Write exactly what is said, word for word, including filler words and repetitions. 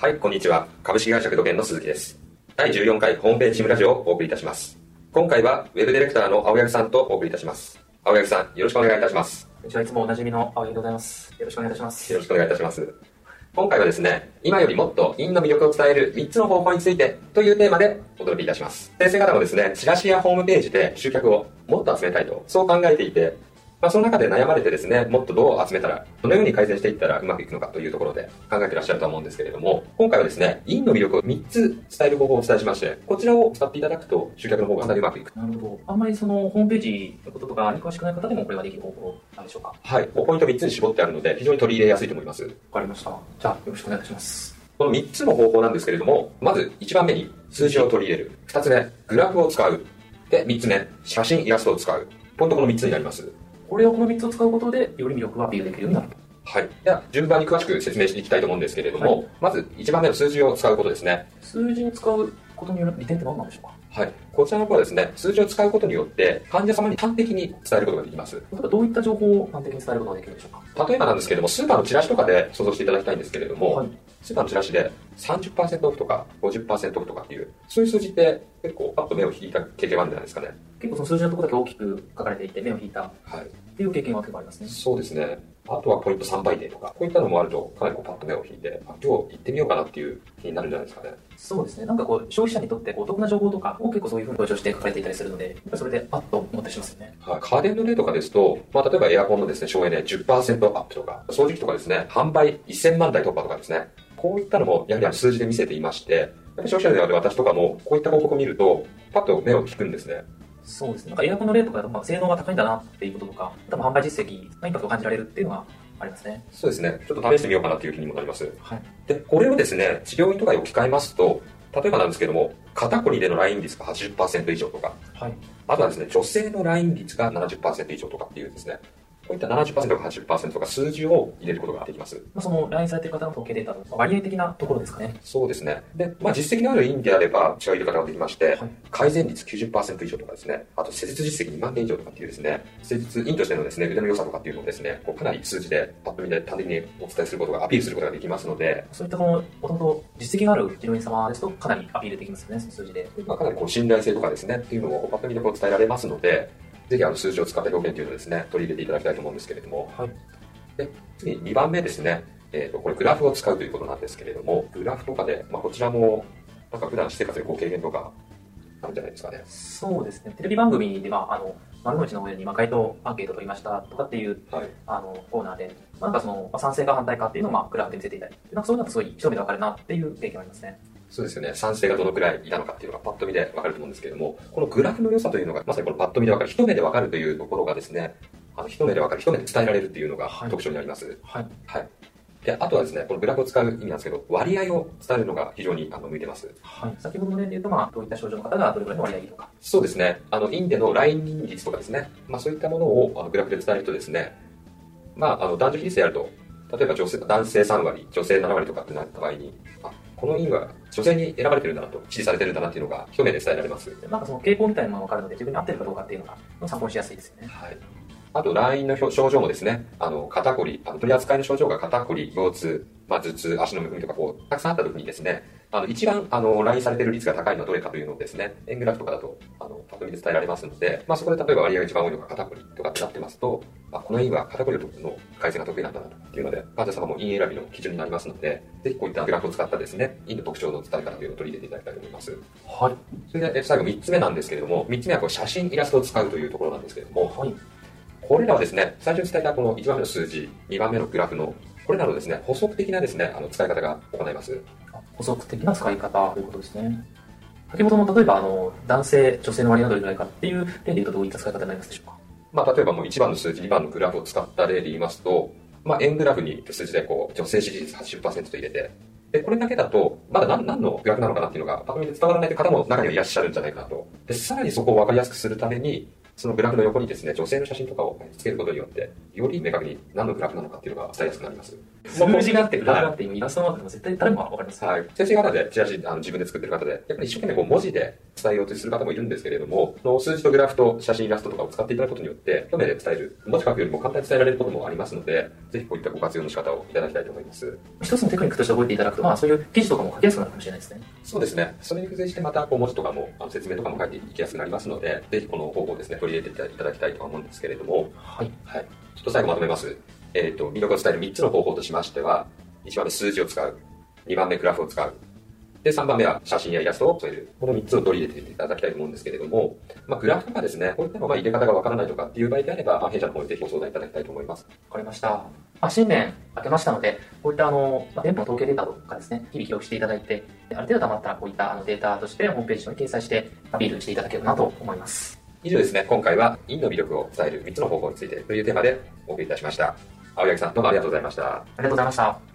はい、こんにちは。株式会社工藤研の鈴木です。だいじゅうよんかいホームページチームラジオをお送りいたします。今回はウェブディレクターの青柳さんとお送りいたします。青柳さん、よろしくお願いいたします。 こんにちは、いつもおなじみの青柳でございます。よろしくお願いいたします。 よろしくお願いいたします。今回はですね、今よりもっと印の魅力を伝えるみっつの方法についてというテーマでお届けいたします。先生方もですね、チラシやホームページで集客をもっと集めたいと、そう考えていて、まあ、その中で悩まれてですね、もっとどう集めたら、どのように改善していったらうまくいくのかというところで考えていらっしゃると思うんですけれども、今回はですね、印の魅力をみっつ伝える方法をお伝えしまして、こちらを使っていただくと集客の方がかなりうまくいく。 なるほど。あんまりそのホームページのこととかに詳しくない方でもこれができる方法なんでしょうか？ はい。ポイントみっつに絞ってあるので、非常に取り入れやすいと思います。 わかりました。じゃあ、よろしくお願いいたします。 このみっつの方法なんですけれども、まずいちばんめに数字を取り入れる。ふたつめ、グラフを使う。で、みっつめ、写真、イラストを使う。ポイントこのみっつになります。 これをこのみっつを使うことで、より魅力をアピールできるようになると。 はい。では、順番に詳しく説明していきたいと思うんですけれども、はい、まずいちばんめの数字を使うことですね。 数字に使うことによる利点って何なんでしょうか？ はい。こちらの方はですね、数字を使うことによって、患者様に端的に伝えることができます。 例えばどういった情報を端的に伝えることができるんでしょうか？ 例えばなんですけれども、スーパーのチラシとかで想像していただきたいんですけれども、はい、スーパーのチラシで さんじゅっパーセント オフとか ごじゅっパーセント オフとかっていう、そういう数字って結構パッと目を引いた経験があるんじゃないですかね。 結構その数字のところだけ大きく書かれていて目を引いたっていう経験は結構ありますね。 そうですね。あとはポイントさんばいていとか、こういったのもあるとかなりこうパッと目を引いて、あ、今日行ってみようかなっていう気になるんじゃないですかね。 そうですね。なんかこう消費者にとってお得な情報とかを結構そういうふうに強調して書かれていたりするので、それでパッと思ったりしますよね。 はい。家電の例とかですと、まあ例えばエアコンのですね、省エネ じゅっパーセント アップとか、掃除機とかですね、販売せんまんだい突破とかですね、こういったのもやはり数字で見せていまして、やっぱり消費者である私とかもこういった広告を見ると、パッと目を引くんですね。 そうですね。なんかエアコンの例とかだと、まあ、性能が高いんだなっていうこととか、多分販売実績、インパクトを感じられるっていうのはありますね。 そうですね。ちょっと試してみようかなっていう気にもなります。 はい。 で、これをですね、治療院とかに置き換えますと、例えばなんですけども、肩こりでの来院率が はちじゅっパーセント 以上とか、はい。あとはですね、女性の来院率が ななじゅっパーセント 以上とかっていうですね、こういった ななじゅっパーセント か はちじゅっパーセント とか数字を入れることができます。 まあ、その来院されている方の統計データの割合的なところですかね。 そうですね。で、まあ実績のある院であれば違う入れ方ができまして、はい、改善率 きゅうじゅっパーセント 以上とかですね、あと施術実績にまんけん以上とかっていうですね、施術院としてのですね、腕の良さとかっていうのをですね、こうかなり数字でパッと見で端的にお伝えすることが、アピールすることができますので、 そういったこの、もともと実績がある治療院様ですとかなりアピールできますよね、その数字で。 まあかなりこう信頼性とかですね、っていうのをパッと見でこう伝えられますので、ぜひあの数字を使った表現というのをですね、取り入れていただきたいと思うんですけれども、はい、で次ににばんめですね、えーと、これグラフを使うということなんですけれども、グラフとかで、まあ、こちらもなんか普段私生活でご経験とかあるんじゃないですかね。 そうですね。テレビ番組で、まあ、あの丸の内の上に、まあ、回答アンケート取りましたとかっていう、はい、あのコーナーで、まあ、なんかその、まあ、賛成か反対かっていうのを、まあ、グラフで見せていたり、なんかそういうのがすごい一目でわかるなっていう経験がありますね。 そうですよね。賛成がどのくらいいたのかっていうのがパッと見でわかると思うんですけれども、このグラフの良さというのが、まさにこのパッと見でわかる、一目でわかるというところがですね、あの一目でわかる、一目で伝えられるっていうのが特徴になります。はい。はい。で、あとはですね、このグラフを使う意味なんですけど、割合を伝えるのが非常にあの向いてます。 はい。先ほどの例で言うと、まあ、どういった症状の方がどれくらいの割合いるとか。 そうですね。あの、院での来院率とかですね、まあそういったものをあのグラフで伝えるとですね、まあ、あの、男女比率でやると、例えば女性、男性さんわり、女性ななわりとかってなった場合に、あ、この院は女性に選ばれてるんだなと、支持されてるんだなっていうのが一目で伝えられます。 なんかその傾向みたいなものが分かるので、自分に合ってるかどうかっていうのが参考にしやすいですよね。 はい。あと、来院の症状もですね、あの、肩こり、あの取り扱いの症状が肩こり、腰痛、まあ、頭痛、足のむくみとか、こう、たくさんあった時にですね、あの、一番、あの、来院されている率が高いのはどれかというのをですね、円グラフとかだと、あの、パッと見で伝えられますので、まあ、そこで例えば割合が一番多いのが肩こりとかってなってますと、あ、この院は肩こりの改善が得意なんだなというので、患者様も院選びの基準になりますので、ぜひこういったグラフを使ったですね、院の特徴の伝え方というのを取り入れていただきたいと思います。はい。それで、最後みっつめなんですけれども、みっつめはこう写真、イラストを使うというところなんですけれども、はい。これらはですね、最初に伝えたこのいちばんめの数字、にばんめのグラフの、これらのですね、補足的なですね、あの使い方が行います。 補足的な使い方ということですね。先ほどの例えば、あの、男性、女性の割合がどれくらいかっていう例で言うとどういった使い方になりますでしょうか？ まあ、例えばもういちばんの数字、にばんのグラフを使った例で言いますと、まあ、円グラフに数字でこう、女性支持率 はちじゅっパーセント と入れて、で、これだけだと、まだ何何のグラフなのかなっていうのが、パッと見で伝わらないという方も中にはいらっしゃるんじゃないかなと。で、さらにそこを分かりやすくするために、そのグラフの横にですね、女性の写真とかをつけることによって、より明確に何のグラフなのかっていうのが伝えやすくなります。 数字があってグラフがあってイラストがあっても絶対誰もが分かります。 はい。先生方でチラシあの自分で作ってる方で、やっぱり一生懸命こう文字で伝えようとする方もいるんですけれども、その数字とグラフと写真イラストとかを使っていただくことによって、一目で伝える、文字書くよりも簡単に伝えられることもありますので、ぜひこういったご活用の仕方をいただきたいと思います。 一つのテクニックとして覚えていただくと、まあそういう記事とかも書きやすくなるかもしれないですね。 そうですね。それに付随してまたこう文字とかも、あの説明とかも書いていきやすくなりますので、ぜひこの方法をですね、取り入れていただきたいとは思うんですけれども、 はい。 はい。ちょっと最後まとめます。えっと、魅力を伝えるみっつの方法としましては、いちばんめ数字を使う。にばんめグラフを使う。で、さんばんめは写真やイラストを添える。このみっつを取り入れていただきたいと思うんですけれども、まあ、グラフとかですね、こういったのが入れ方がわからないとかっていう場合であれば、まあ、弊社の方にぜひご相談いただきたいと思います。 わかりました。まあ、新年明けましたので、こういったあの、まあ、店舗の統計データとかですね、日々記録していただいて、ある程度溜まったらこういったあのデータとしてホームページに掲載してアピールしていただけるなと思います。 以上ですね、今回は陰の魅力を伝えるみっつの方法についてというテーマでお送りいたしました。青柳さん、どうもありがとうございました。ありがとうございました。